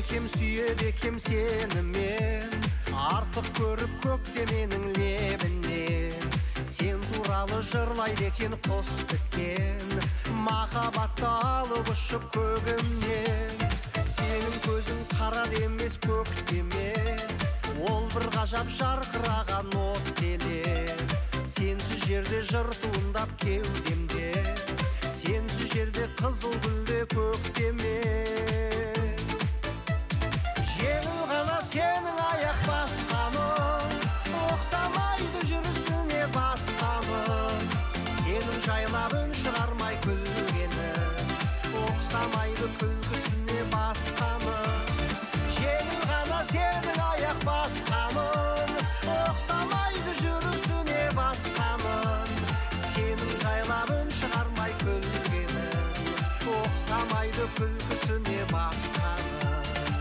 екем, сүйеді екем сені мен, артық көріп көкте менің лебінен. Сен туралы жырлайды екен құс біткен, махаббатты алып ұшып көгімнен. Сенің көзің қара демес, көк демес, ол бір ғажап жарқыраған от елес. Сенсіз жерде жыр туындап кеудемде, сенсіз жерде қызыл гүлде көктеме. Жеңіл ғана сенің аяқ басқаның, ұқсамайды жүрісіне басқаның. Сенің жайлап үн шығармай күлгені, ұқсамайды күлкісіне басқаның. Жеңіл ғана сенің аяқ басқаның, ұқсамайды жүрісіне басқаның. Сенің жайлап үн шығармай күлгені, ұқсамайды күлкісіне басқаның.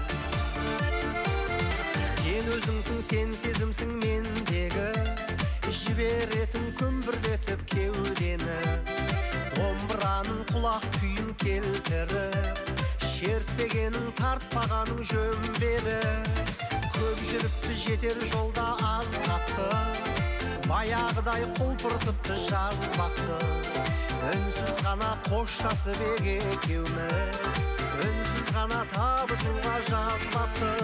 Сен өзіңсің, сен сезімсің мендегі, жіберетін күмбірлетіп кеудені. Домбыраның құлақ күйін келтіріп, шертпегенің тартпағаның жөн беді. Көп жүріпті жетер жолда аз қапты, баяғыдай құлпыртыпты жазбақты. Үнсіз ғана қоштасып екеуміз, үнсіз ғана табысуға жазбапты.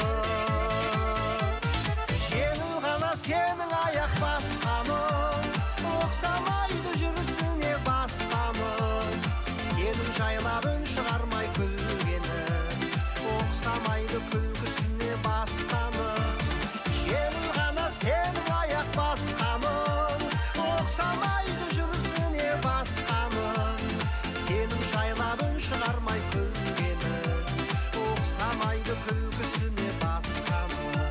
Жеңіл ғана сенің аяқ басқаның, ұқсамайды жүрісіне басқаның. Сенің жайлап үн шығармай күлгені, ұқсамайды күлкісіне басқаның. Жеңіл ғана сенің аяқ басқаның, ұқсамайды жүрісіне басқаның. Сенің жайлап үн шығармай күлгені, ұқсамайды күлкісіне басқаның.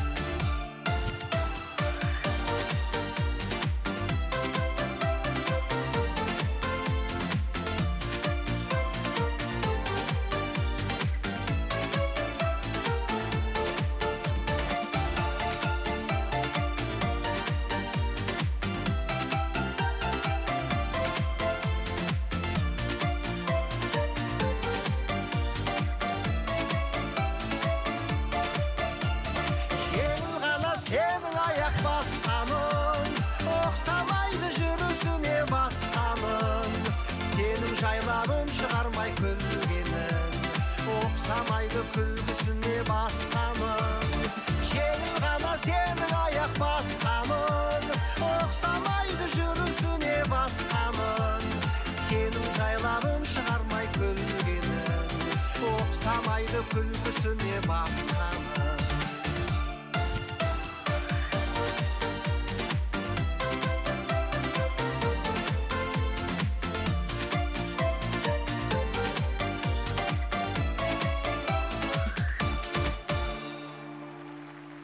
Аяқ басқаның, ұқсамайды жүрісіне басқаның. Сенің жайлап үн шығармай күлгенің, ұқсамайды күлкісіне басқаның. Жеңіл ғана сенің аяқ басқаның, ұқсамайды жүрісіне басқаның. Сенің жайлап үн шығармай күлгенің, ұқсамайды күлкісіне басқаның.